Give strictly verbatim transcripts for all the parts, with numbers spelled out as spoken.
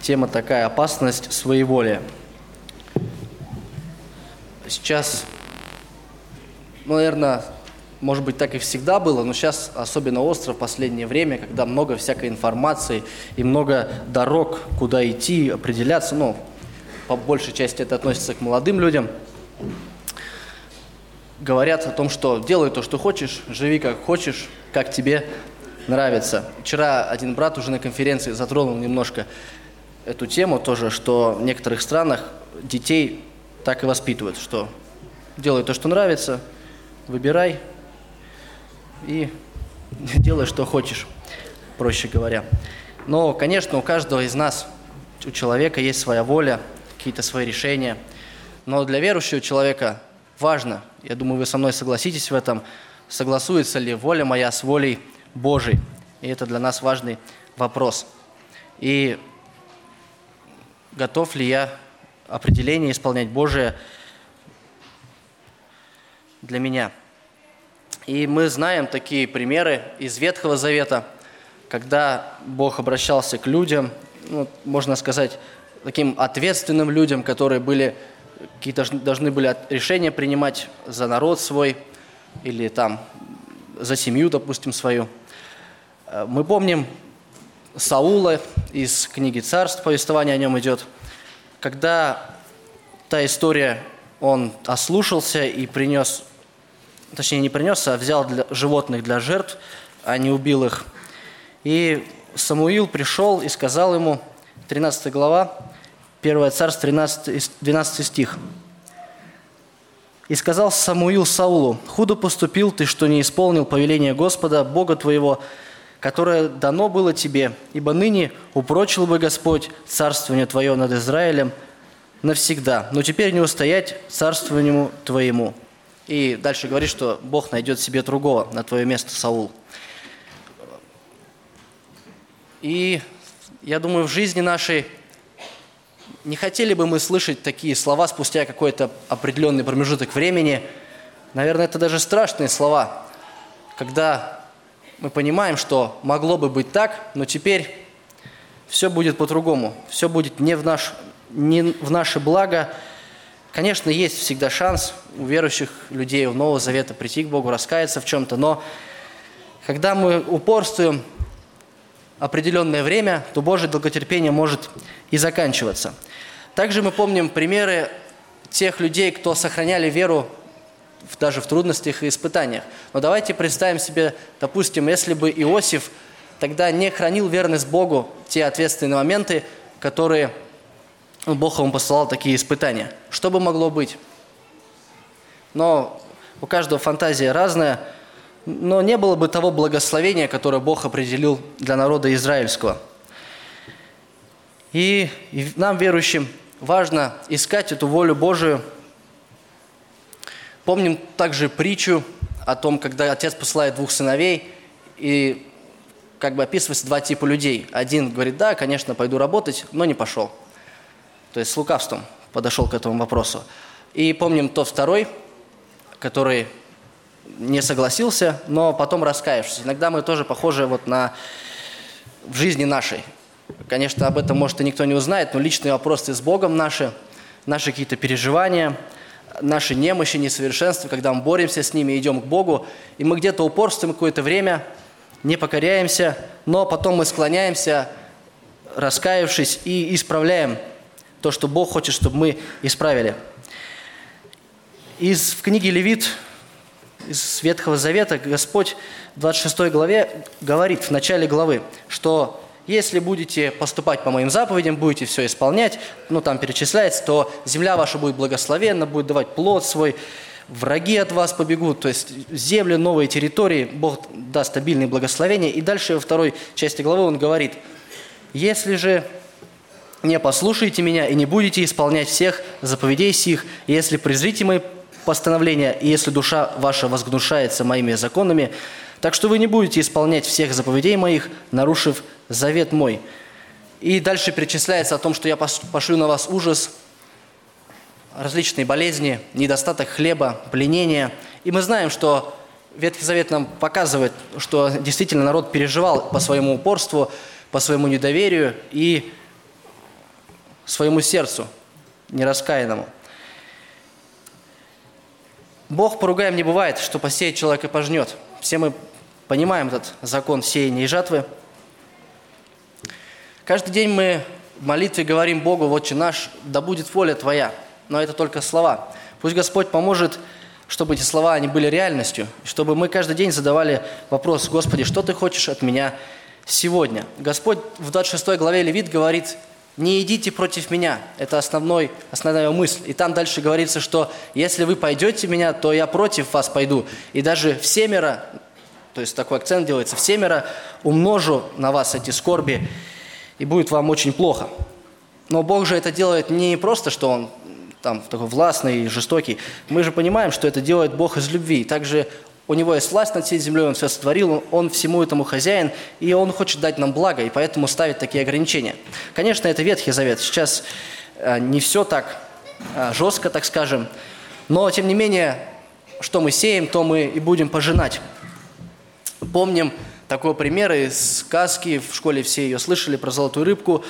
Тема такая: опасность своеволия. Сейчас, ну, наверное, может быть, так и всегда было, но сейчас особенно остро в последнее время, когда много всякой информации и много дорог, куда идти, определяться. Ну, по большей части это относится к молодым людям. Говорят о том, что делай то, что хочешь, живи как хочешь, как тебе нравится. Вчера один брат уже на конференции затронул немножко эту тему тоже, что в некоторых странах детей так и воспитывают, что делай то, что нравится, выбирай и делай, что хочешь, проще говоря. Но, конечно, у каждого из нас, у человека есть своя воля, какие-то свои решения. Но для верующего человека важно, я думаю, вы со мной согласитесь в этом, согласуется ли воля моя с волей Божией. И это для нас важный вопрос. И готов ли я определение исполнять Божие для меня? И мы знаем такие примеры из Ветхого Завета, когда Бог обращался к людям, ну, можно сказать, таким ответственным людям, которые были, какие должны были решения принимать за народ свой или там за семью, допустим, свою. Мы помним Саула из книги «Царств», повествование о нем идет, когда та история, он ослушался и принес, точнее не принес, а взял для, животных для жертв, а не убил их. И Самуил пришел и сказал ему, тринадцатая глава, первое Царств, тринадцатый, двенадцатый стих. «И сказал Самуил Саулу: худо поступил ты, что не исполнил повеление Господа, Бога твоего, которое дано было тебе, ибо ныне упрочил бы Господь царствование твое над Израилем навсегда, но теперь не устоять царствованию твоему». И дальше говорит, что Бог найдет себе другого на твое место, Саул. И я думаю, в жизни нашей не хотели бы мы слышать такие слова спустя какой-то определенный промежуток времени. Наверное, это даже страшные слова, когда мы понимаем, что могло бы быть так, но теперь все будет по-другому, все будет не в, наш, не в наше благо. Конечно, есть всегда шанс у верующих людей, у Нового Завета прийти к Богу, раскаяться в чем-то, но когда мы упорствуем определенное время, то Божье долготерпение может и заканчиваться. Также мы помним примеры тех людей, кто сохраняли веру даже в трудностях и испытаниях. Но давайте представим себе, допустим, если бы Иосиф тогда не хранил верность Богу в те ответственные моменты, которые Бог ему посылал, такие испытания. Что бы могло быть? Но у каждого фантазия разная, но не было бы того благословения, которое Бог определил для народа израильского. И, и нам, верующим, важно искать эту волю Божию. Помним также притчу о том, когда отец посылает двух сыновей, и как бы описывается два типа людей. Один говорит: да, конечно, пойду работать, но не пошел. То есть с лукавством подошел к этому вопросу. И помним тот второй, который не согласился, но потом раскаявшись. Иногда мы тоже похожи вот на в жизни нашей. Конечно, об этом, может, и никто не узнает, но личные вопросы с Богом наши, наши какие-то переживания, наши немощи, несовершенства, когда мы боремся с ними, идем к Богу, и мы где-то упорствуем какое-то время, не покоряемся, но потом мы склоняемся, раскаявшись, и исправляем то, что Бог хочет, чтобы мы исправили. Из в книге Левит, из Ветхого Завета, Господь в двадцать шестой главе говорит, в начале главы, что если будете поступать по моим заповедям, будете все исполнять, ну там перечисляется, то земля ваша будет благословенна, будет давать плод свой, враги от вас побегут, то есть земли, новые территории, Бог даст стабильные благословения. И дальше во второй части главы он говорит: если же не послушаете меня и не будете исполнять всех заповедей сих, если презрите мои постановления, и если душа ваша возгнушается моими законами, так что вы не будете исполнять всех заповедей моих, нарушив завет мой. И дальше перечисляется о том, что я пошлю на вас ужас, различные болезни, недостаток хлеба, пленение. И мы знаем, что Ветхий Завет нам показывает, что действительно народ переживал по своему упорству, по своему недоверию, и своему сердцу нераскаянному. Бог поругаем не бывает, что посеет человек и пожнет. Все мы понимаем этот закон сеяния и жатвы. Каждый день мы в молитве говорим Богу: «Отче наш, да будет воля Твоя». Но это только слова. Пусть Господь поможет, чтобы эти слова они были реальностью, чтобы мы каждый день задавали вопрос: «Господи, что Ты хочешь от меня сегодня?» Господь в двадцать шестой главе Левит говорит: «Не идите против меня». Это основной, основная мысль. И там дальше говорится, что если вы пойдете в меня, то я против вас пойду. И даже всемеро, то есть такой акцент делается, всемеро умножу на вас эти скорби, и будет вам очень плохо. Но Бог же это делает не просто, что Он там такой властный и жестокий. Мы же понимаем, что это делает Бог из любви. Также у Него есть власть над всей землей, Он все сотворил, Он всему этому хозяин, и Он хочет дать нам благо, и поэтому ставит такие ограничения. Конечно, это Ветхий Завет. Сейчас не все так жестко, так скажем, но, тем не менее, что мы сеем, то мы и будем пожинать. Помним такой пример из сказки, в школе все ее слышали, про золотую рыбку.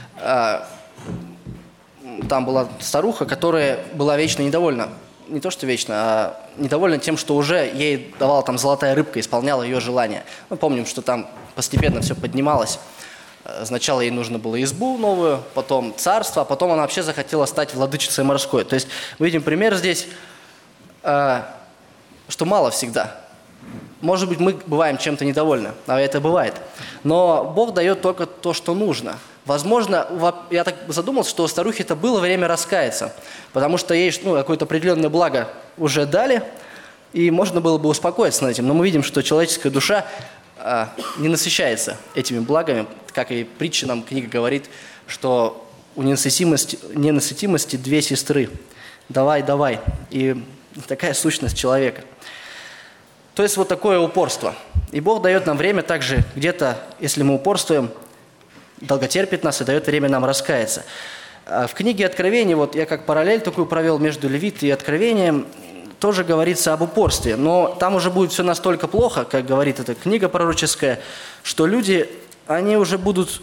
Там была старуха, которая была вечно недовольна. Не то, что вечно, а недовольна тем, что уже ей давала там золотая рыбка, исполняла ее желания. Мы помним, что там постепенно все поднималось. Сначала ей нужно было избу новую, потом царство, а потом она вообще захотела стать владычицей морской. То есть мы видим пример здесь, что мало всегда. Может быть, мы бываем чем-то недовольны, а это бывает. Но Бог дает только то, что нужно. Возможно, я так задумался, что у старухи это было время раскаяться, потому что ей ну, какое-то определенное благо уже дали, и можно было бы успокоиться над этим. Но мы видим, что человеческая душа а, не насыщается этими благами, как и притча нам книга говорит, что у ненасытимости, ненасытимости две сестры. Давай, давай. И такая сущность человека. То есть вот такое упорство. И Бог дает нам время также где-то, если мы упорствуем, долготерпит нас и дает время нам раскаяться. В книге Откровения, вот я как параллель такую провел между Левит и Откровением, тоже говорится об упорстве. Но там уже будет все настолько плохо, как говорит эта книга пророческая, что люди, они уже будут,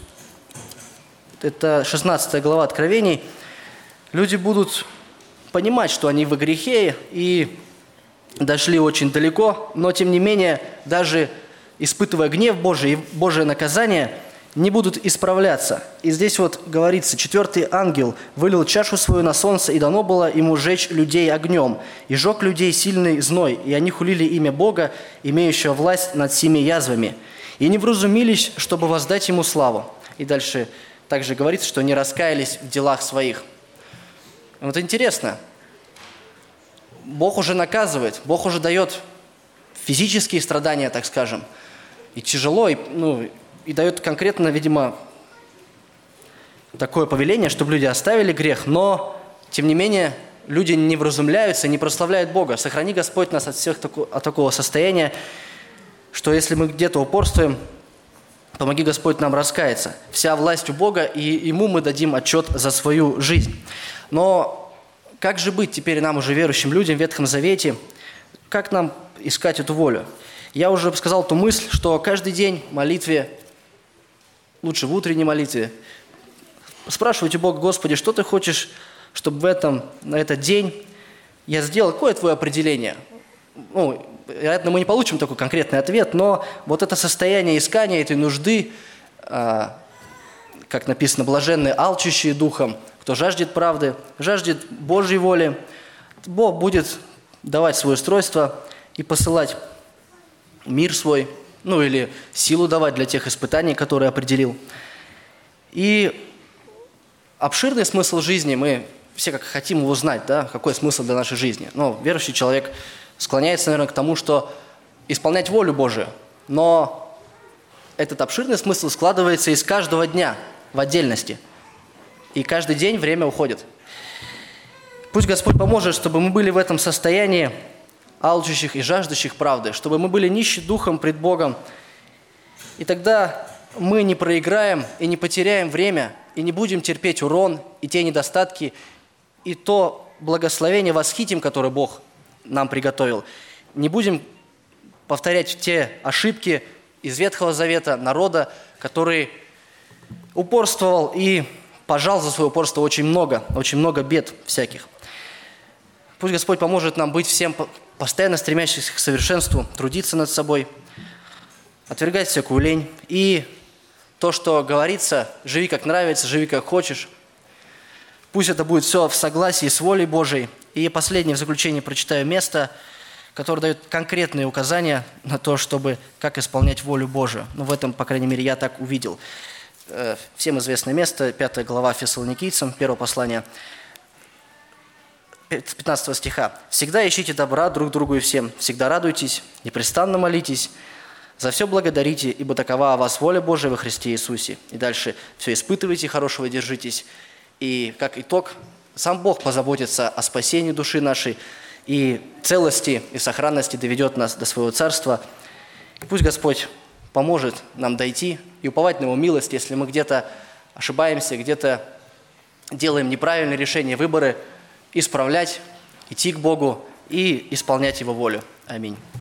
это шестнадцатая глава Откровений, люди будут понимать, что они во грехе и дошли очень далеко, но тем не менее, даже испытывая гнев Божий и Божие наказание, не будут исправляться. И здесь вот говорится: четвертый ангел вылил чашу свою на солнце, и дано было ему жечь людей огнем. И жег людей сильный зной, и они хулили имя Бога, имеющего власть над семи язвами. И не вразумились, чтобы воздать ему славу. И дальше также говорится, что не раскаялись в делах своих. Вот интересно, Бог уже наказывает, Бог уже дает физические страдания, так скажем. И тяжело, и, ну, и дает конкретно, видимо, такое повеление, чтобы люди оставили грех, но, тем не менее, люди не вразумляются, не прославляют Бога. Сохрани, Господь, нас от всех тако, от такого состояния, что если мы где-то упорствуем, помоги, Господь, нам раскаяться. Вся власть у Бога, и Ему мы дадим отчет за свою жизнь. Но как же быть теперь нам, уже верующим людям в Ветхом Завете? Как нам искать эту волю? Я уже сказал ту мысль, что каждый день в молитве, лучше в утренней молитве, спрашивайте Бога: Господи, что Ты хочешь, чтобы в этом, на этот день я сделал? Какое Твое определение? Ну, вероятно, мы не получим такой конкретный ответ, но вот это состояние искания этой нужды, а, как написано, блаженные, алчущие духом, кто жаждет правды, жаждет Божьей воли, Бог будет давать свое устройство и посылать мир свой, ну или силу давать для тех испытаний, которые определил. И обширный смысл жизни, мы все как хотим его знать, да, какой смысл для нашей жизни. Но верующий человек склоняется, наверное, к тому, что исполнять волю Божию. Но этот обширный смысл складывается из каждого дня в отдельности. И каждый день время уходит. Пусть Господь поможет, чтобы мы были в этом состоянии алчущих и жаждущих правды, чтобы мы были нищи духом пред Богом. И тогда мы не проиграем и не потеряем время, и не будем терпеть урон, и те недостатки, и то благословение восхитим, которое Бог нам приготовил. Не будем повторять те ошибки из Ветхого Завета народа, который упорствовал и пожал за свое упорство очень много, очень много бед всяких. Пусть Господь поможет нам быть всем постоянно стремящимся к совершенству, трудиться над собой, отвергать всякую лень. И то, что говорится, живи как нравится, живи как хочешь. Пусть это будет все в согласии с волей Божией. И последнее в заключение прочитаю место, которое дает конкретные указания на то, чтобы как исполнять волю Божию. Ну, в этом, по крайней мере, я так увидел. Всем известное место, пятая глава Фессалоникийцам, первое послание, пятнадцатого стиха. «Всегда ищите добра друг другу и всем, всегда радуйтесь, непрестанно молитесь, за все благодарите, ибо такова о вас воля Божия во Христе Иисусе». И дальше «все испытывайте, хорошего держитесь». И как итог, сам Бог позаботится о спасении души нашей и целости и сохранности доведет нас до своего царства. И пусть Господь поможет нам дойти и уповать на Его милость, если мы где-то ошибаемся, где-то делаем неправильные решения, выборы, исправлять, идти к Богу и исполнять Его волю. Аминь.